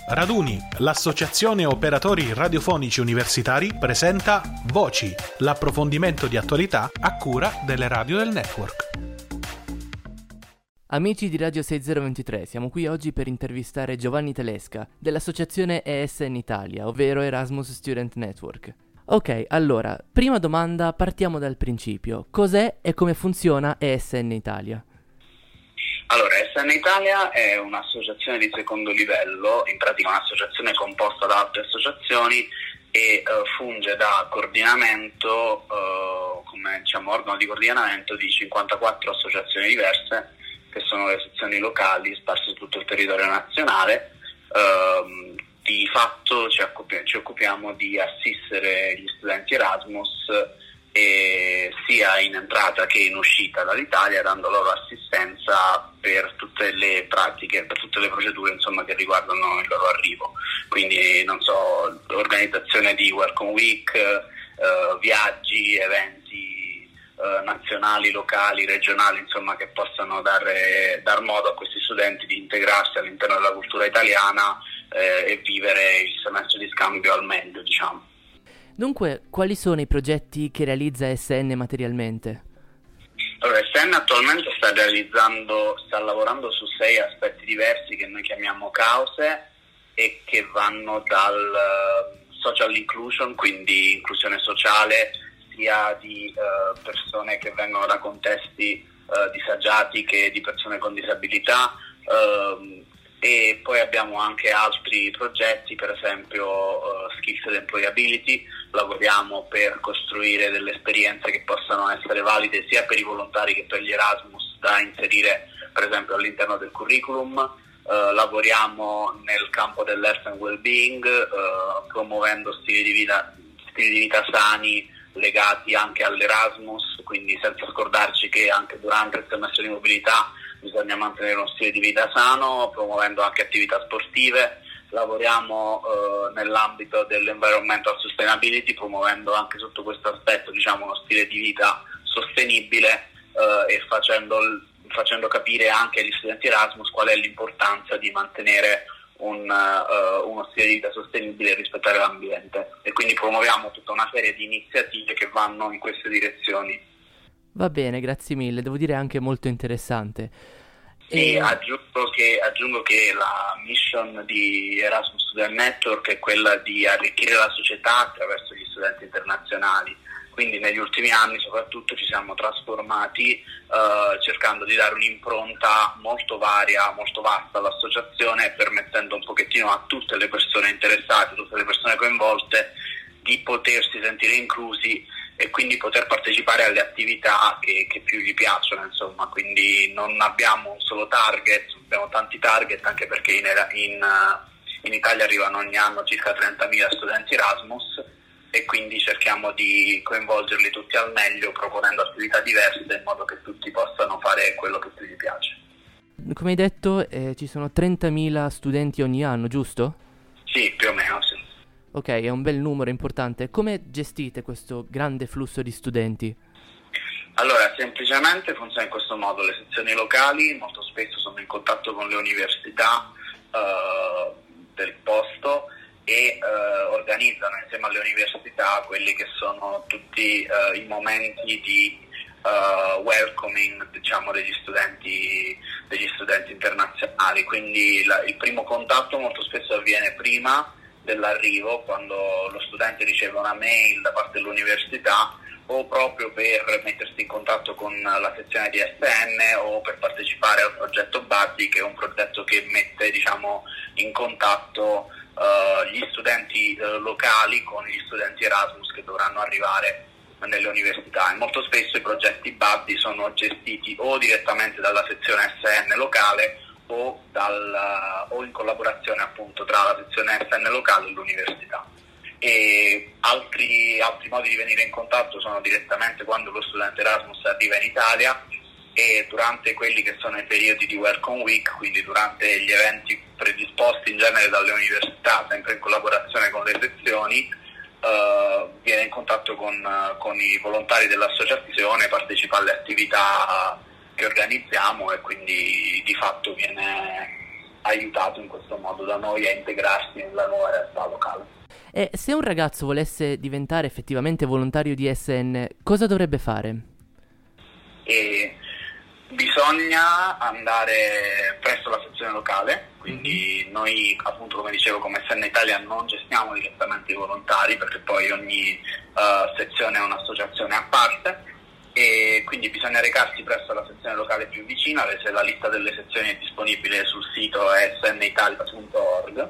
Raduni, l'associazione operatori radiofonici universitari presenta Voci, l'approfondimento di attualità a cura delle radio del network. Amici di Radio 6023, siamo qui oggi per intervistare Giovanni Telesca dell'associazione ESN Italia, ovvero Erasmus Student Network. Ok, allora, prima domanda, partiamo dal principio. Cos'è e come funziona ESN Italia? Allora, ESN Italia è un'associazione di secondo livello, in pratica un'associazione composta da altre associazioni e funge da coordinamento, come organo di coordinamento di 54 associazioni diverse, che sono le sezioni locali sparse su tutto il territorio nazionale. Di fatto ci occupiamo di assistere gli studenti Erasmus sia in entrata che in uscita dall'Italia, dando loro assistenza per tutte le pratiche, per tutte le procedure che riguardano il loro arrivo. Quindi, organizzazione di Welcome Week, viaggi, eventi nazionali, locali, regionali, che possano dar modo a questi studenti di integrarsi all'interno della cultura italiana e vivere il semestre di scambio al meglio, Dunque, quali sono i progetti che realizza ESN materialmente? Allora, ESN attualmente sta lavorando su 6 aspetti diversi che noi chiamiamo cause e che vanno dal social inclusion, quindi inclusione sociale, sia di persone che vengono da contesti disagiati che di persone con disabilità, e poi abbiamo anche altri progetti, per esempio Skills and Employability. Lavoriamo per costruire delle esperienze che possano essere valide sia per i volontari che per gli Erasmus da inserire per esempio all'interno del curriculum. Lavoriamo nel campo dell'health and well-being, promuovendo stili di vita sani legati anche all'Erasmus, quindi senza scordarci che anche durante il semestre di mobilità bisogna mantenere uno stile di vita sano, promuovendo anche attività sportive. Lavoriamo nell'ambito dell'environmental sustainability, promuovendo anche sotto questo aspetto uno stile di vita sostenibile e facendo capire anche agli studenti Erasmus qual è l'importanza di mantenere uno stile di vita sostenibile e rispettare l'ambiente. E quindi promuoviamo tutta una serie di iniziative che vanno in queste direzioni. Va bene, grazie mille, devo dire anche molto interessante. Sì, aggiungo che la mission di Erasmus Student Network è quella di arricchire la società attraverso gli studenti internazionali. Quindi negli ultimi anni soprattutto ci siamo trasformati cercando di dare un'impronta molto varia, molto vasta all'associazione, permettendo un pochettino a tutte le persone interessate, tutte le persone coinvolte di potersi sentire inclusi e quindi poter partecipare alle attività che più gli piacciono, Quindi non abbiamo un solo target, abbiamo tanti target, anche perché in Italia arrivano ogni anno circa 30.000 studenti Erasmus e quindi cerchiamo di coinvolgerli tutti al meglio, proponendo attività diverse in modo che tutti possano fare quello che più gli piace. Come hai detto, ci sono 30.000 studenti ogni anno, giusto? Sì, più o meno, sì. Ok, è un bel numero importante. Come gestite questo grande flusso di studenti? Allora, semplicemente funziona in questo modo. Le sezioni locali molto spesso sono in contatto con le università del posto e organizzano insieme alle università quelli che sono tutti i momenti di welcoming, degli studenti internazionali. Quindi il primo contatto molto spesso avviene prima dell'arrivo, quando lo studente riceve una mail da parte dell'università, o proprio per mettersi in contatto con la sezione di ESN o per partecipare al progetto Buddy, che è un progetto che mette in contatto gli studenti locali con gli studenti Erasmus che dovranno arrivare nelle università. E molto spesso i progetti Buddy sono gestiti o direttamente dalla sezione ESN locale o in collaborazione appunto tra la sezione ESN locale e l'università. E altri modi di venire in contatto sono direttamente quando lo studente Erasmus arriva in Italia e durante quelli che sono i periodi di Welcome Week, quindi durante gli eventi predisposti in genere dalle università, sempre in collaborazione con le sezioni, viene in contatto con i volontari dell'associazione, partecipa alle attività che organizziamo e quindi di fatto viene aiutato in questo modo da noi a integrarsi nella nuova realtà locale. E se un ragazzo volesse diventare effettivamente volontario di ESN, cosa dovrebbe fare? E bisogna andare presso la sezione locale, quindi noi appunto, come dicevo, come SN Italia non gestiamo direttamente i volontari, perché poi ogni sezione è un'associazione a parte, e quindi bisogna recarsi presso la sezione locale più vicina. La lista delle sezioni è disponibile sul sito snitalia.org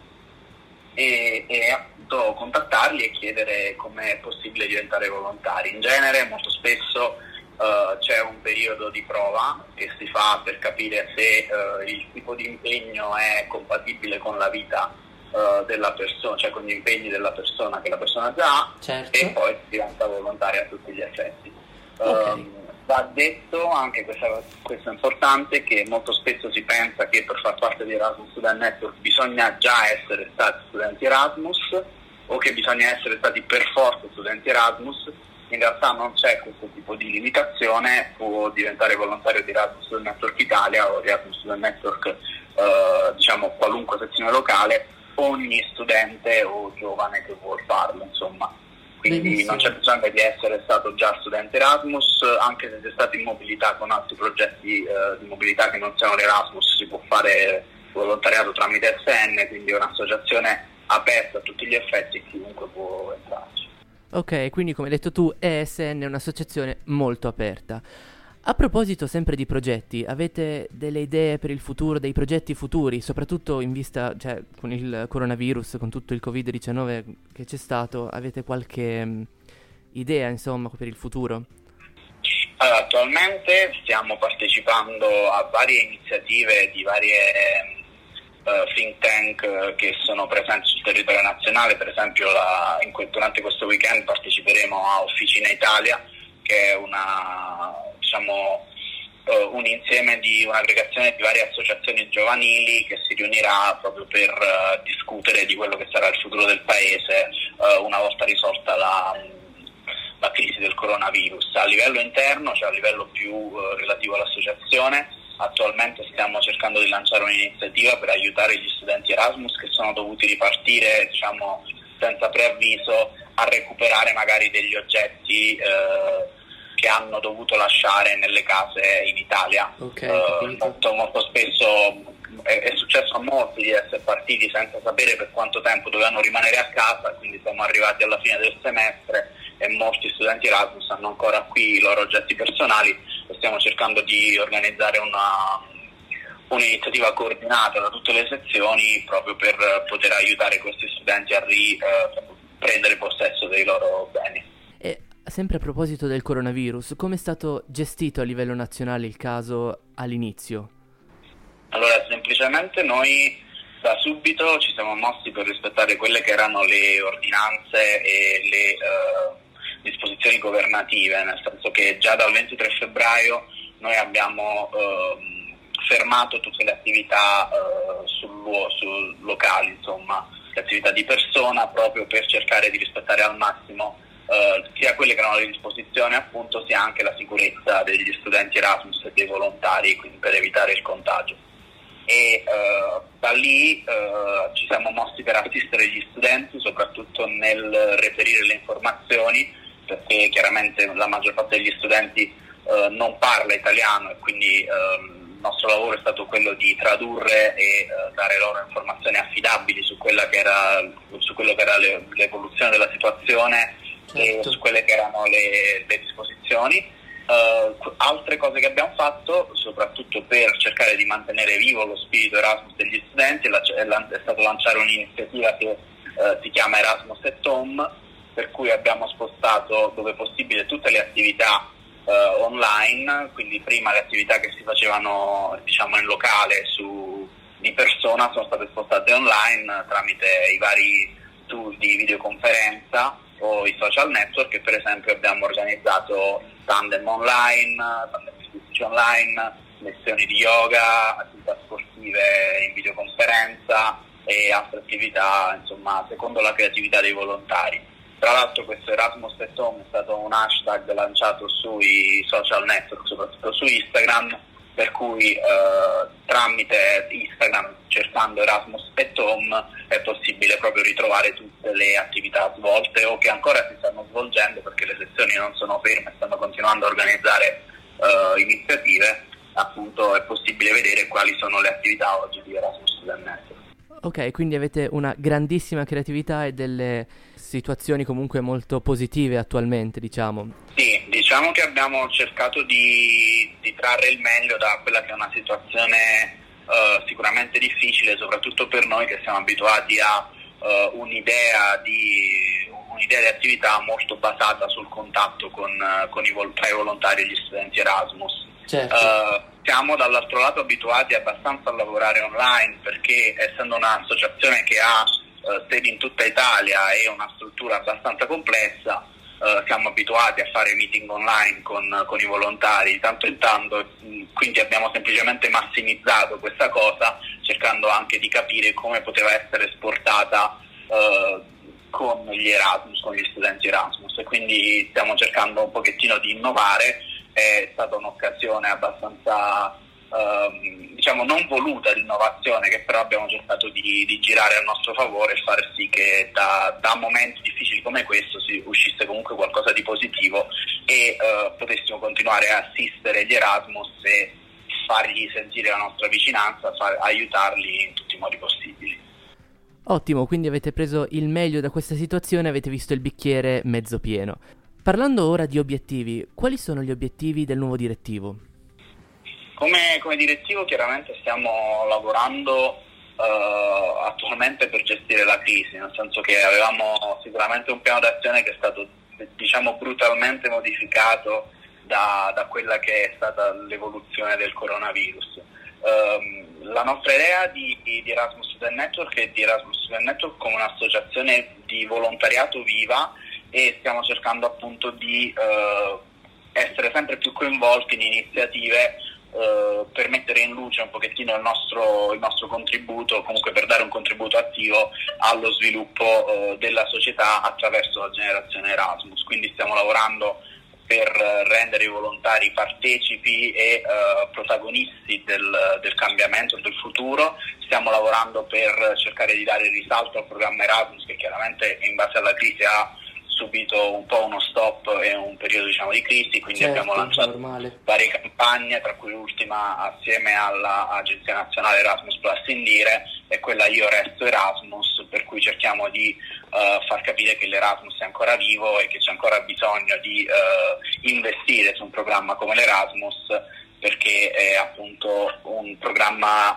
e appunto contattarli e chiedere come è possibile diventare volontari. In genere molto spesso c'è un periodo di prova che si fa per capire se il tipo di impegno è compatibile con la vita della persona, cioè con gli impegni della persona che la persona già ha, certo. E poi si diventa volontaria a tutti gli effetti. Okay. Va detto anche, questo è importante, che molto spesso si pensa che per far parte di Erasmus Student Network bisogna già essere stati studenti Erasmus o che bisogna essere stati per forza studenti Erasmus. In realtà non c'è questo tipo di limitazione, può diventare volontario di Erasmus Student Network Italia o di Erasmus Student Network, diciamo qualunque sezione locale, ogni studente o giovane che vuol farlo, insomma. Quindi Benissimo. Non c'è bisogno di essere stato già studente Erasmus, anche se si è stato in mobilità con altri progetti di mobilità che non siano l'Erasmus, si può fare volontariato tramite SN, quindi è un'associazione aperta a tutti gli effetti e chiunque può entrarci. Ok, quindi come hai detto tu, ESN è un'associazione molto aperta. A proposito sempre di progetti, avete delle idee per il futuro, dei progetti futuri, soprattutto in vista, cioè con il coronavirus, con tutto il Covid-19 che c'è stato, avete qualche idea insomma per il futuro? Allora, attualmente stiamo partecipando a varie iniziative di varie think tank che sono presenti sul territorio nazionale. Per esempio durante questo weekend parteciperemo a Officina Italia, che è un insieme di un'aggregazione di varie associazioni giovanili che si riunirà proprio per discutere di quello che sarà il futuro del paese una volta risolta la crisi del coronavirus. A livello interno, cioè a livello più relativo all'associazione, attualmente stiamo cercando di lanciare un'iniziativa per aiutare gli studenti Erasmus che sono dovuti ripartire, senza preavviso, a recuperare magari degli oggetti che hanno dovuto lasciare nelle case in Italia. Okay, molto spesso è successo a molti di essere partiti senza sapere per quanto tempo dovevano rimanere a casa, quindi siamo arrivati alla fine del semestre e molti studenti Erasmus hanno ancora qui i loro oggetti personali e stiamo cercando di organizzare un'iniziativa coordinata da tutte le sezioni proprio per poter aiutare questi studenti a riprendere possesso dei loro beni. E sempre a proposito del coronavirus, come è stato gestito a livello nazionale il caso all'inizio? Allora, semplicemente noi da subito ci siamo mossi per rispettare quelle che erano le ordinanze e le disposizioni governative, nel senso che già dal 23 febbraio noi abbiamo fermato tutte le attività sul locali, insomma, le attività di persona, proprio per cercare di rispettare al massimo sia quelle che erano le disposizioni, appunto, sia anche la sicurezza degli studenti Erasmus e dei volontari, quindi per evitare il contagio. E da lì ci siamo mossi per assistere gli studenti, soprattutto nel reperire le informazioni, perché chiaramente la maggior parte degli studenti non parla italiano e quindi il nostro lavoro è stato quello di tradurre e dare loro informazioni affidabili su quello che era l'evoluzione della situazione, certo, e su quelle che erano le disposizioni. Altre cose che abbiamo fatto, soprattutto per cercare di mantenere vivo lo spirito Erasmus degli studenti, è stato lanciare un'iniziativa che si chiama Erasmus at Home, per cui abbiamo spostato dove possibile tutte le attività online, quindi prima le attività che si facevano in locale di persona sono state spostate online tramite i vari tool di videoconferenza o i social network, e per esempio abbiamo organizzato tandem online, tandem fisici online, lezioni di yoga, attività sportive in videoconferenza e altre attività, insomma, secondo la creatività dei volontari. Tra l'altro questo Erasmus at Home è stato un hashtag lanciato sui social network, soprattutto su Instagram, per cui tramite Instagram, cercando Erasmus at Home, è possibile proprio ritrovare tutte le attività svolte o che ancora si stanno svolgendo, perché le sezioni non sono ferme, stanno continuando a organizzare iniziative. Appunto è possibile vedere quali sono le attività oggi di Erasmus Student Network. Ok, quindi avete una grandissima creatività e delle situazioni comunque molto positive attualmente, diciamo. Sì, diciamo che abbiamo cercato di trarre il meglio da quella che è una situazione sicuramente difficile, soprattutto per noi che siamo abituati a un'idea di attività molto basata sul contatto tra i volontari e gli studenti Erasmus. Certo. Siamo dall'altro lato abituati abbastanza a lavorare online, perché essendo un'associazione che ha sedi in tutta Italia e una struttura abbastanza complessa, siamo abituati a fare meeting online con i volontari di tanto in tanto, quindi abbiamo semplicemente massimizzato questa cosa, cercando anche di capire come poteva essere esportata con gli Erasmus, con gli studenti Erasmus, e quindi stiamo cercando un pochettino di innovare. È stata un'occasione abbastanza diciamo non voluta di innovazione, che però abbiamo cercato di girare a nostro favore e far sì che da momenti difficili come questo si uscisse comunque qualcosa di positivo e potessimo continuare a assistere gli Erasmus e fargli sentire la nostra vicinanza, aiutarli in tutti i modi possibili. Ottimo, quindi avete preso il meglio da questa situazione, avete visto il bicchiere mezzo pieno. Parlando ora di obiettivi, quali sono gli obiettivi del nuovo direttivo? Come direttivo chiaramente stiamo lavorando attualmente per gestire la crisi, nel senso che avevamo sicuramente un piano d'azione che è stato, diciamo, brutalmente modificato da quella che è stata l'evoluzione del coronavirus. La nostra idea di Erasmus Student Network è di Erasmus Student Network come un'associazione di volontariato viva, e stiamo cercando appunto di essere sempre più coinvolti in iniziative per mettere in luce un pochettino il nostro contributo, comunque per dare un contributo attivo allo sviluppo della società attraverso la generazione Erasmus. Quindi stiamo lavorando per rendere i volontari partecipi e protagonisti del cambiamento, del futuro. Stiamo lavorando per cercare di dare risalto al programma Erasmus, che chiaramente in base alla crisi ha subito un po' uno stop e un periodo, diciamo, di crisi, quindi certo, abbiamo lanciato varie campagne, tra cui l'ultima assieme all'Agenzia Nazionale Erasmus Plus Indire e quella Io Resto Erasmus, per cui cerchiamo di far capire che l'Erasmus è ancora vivo e che c'è ancora bisogno di investire su un programma come l'Erasmus, perché è appunto un programma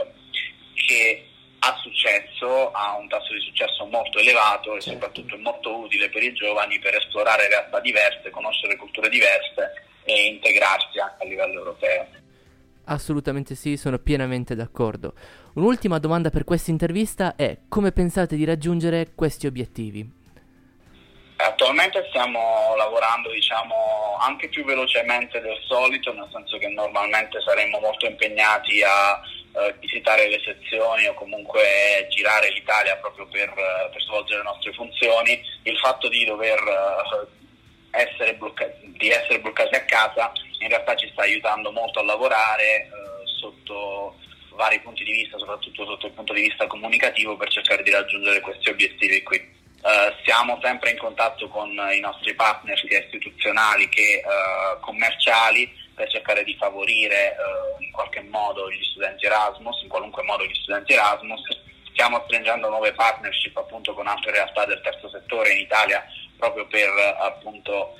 che ha successo, ha un tasso di successo molto elevato e soprattutto è molto utile per i giovani per esplorare realtà diverse, conoscere culture diverse e integrarsi anche a livello europeo. Assolutamente sì, sono pienamente d'accordo. Un'ultima domanda per questa intervista è: come pensate di raggiungere questi obiettivi? Attualmente stiamo lavorando, diciamo, anche più velocemente del solito, nel senso che normalmente saremmo molto impegnati a visitare le sezioni o comunque girare l'Italia proprio per svolgere le nostre funzioni. Il fatto di dover essere bloccati a casa in realtà ci sta aiutando molto a lavorare sotto vari punti di vista, soprattutto sotto il punto di vista comunicativo, per cercare di raggiungere questi obiettivi qui. Siamo sempre in contatto con i nostri partner sia istituzionali che commerciali, per cercare di favorire in qualche modo gli studenti Erasmus, in qualunque modo gli studenti Erasmus. Stiamo stringendo nuove partnership appunto con altre realtà del terzo settore in Italia, proprio per appunto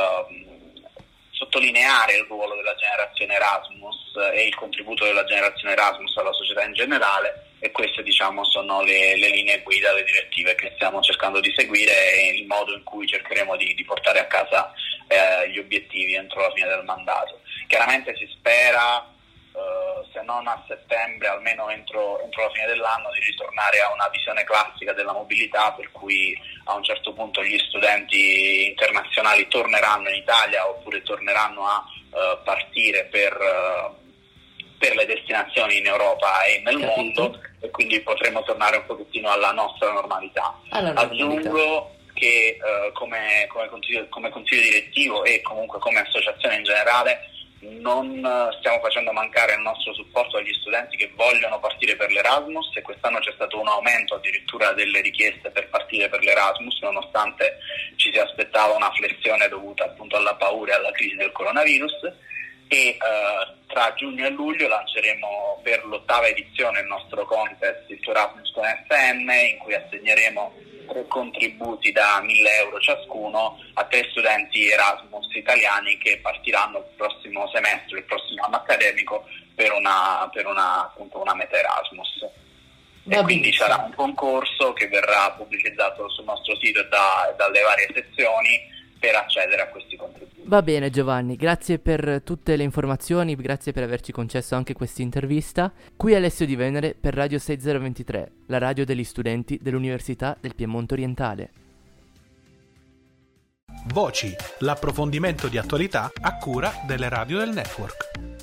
sottolineare il ruolo della generazione Erasmus e il contributo della generazione Erasmus alla società in generale, e queste, diciamo, sono le linee guida, le direttive che stiamo cercando di seguire e il modo in cui cercheremo di portare a casa gli obiettivi entro la fine del mandato. Chiaramente si spera, se non a settembre, almeno entro la fine dell'anno, di ritornare a una visione classica della mobilità, per cui a un certo punto gli studenti internazionali torneranno in Italia oppure torneranno a partire per le destinazioni in Europa e nel mondo, e quindi potremo tornare un pochettino alla nostra normalità. Aggiungo che come consiglio direttivo e comunque come associazione in generale non stiamo facendo mancare il nostro supporto agli studenti che vogliono partire per l'Erasmus, e quest'anno c'è stato un aumento addirittura delle richieste per partire per l'Erasmus, nonostante ci si aspettava una flessione dovuta appunto alla paura e alla crisi del coronavirus. E tra giugno e luglio lanceremo per l'8ª edizione il nostro contest, il tuo Erasmus con SM, in cui assegneremo 3 contributi da 1.000 euro ciascuno a 3 studenti Erasmus italiani che partiranno il prossimo semestre, il prossimo anno accademico, per una meta Erasmus. E quindi sarà un concorso che verrà pubblicizzato sul nostro sito e dalle varie sezioni per accedere a questi contributi. Va bene Giovanni, grazie per tutte le informazioni, grazie per averci concesso anche questa intervista. Qui Alessio Di Venere per Radio 6023, la radio degli studenti dell'Università del Piemonte Orientale. Voci, l'approfondimento di attualità a cura delle radio del network.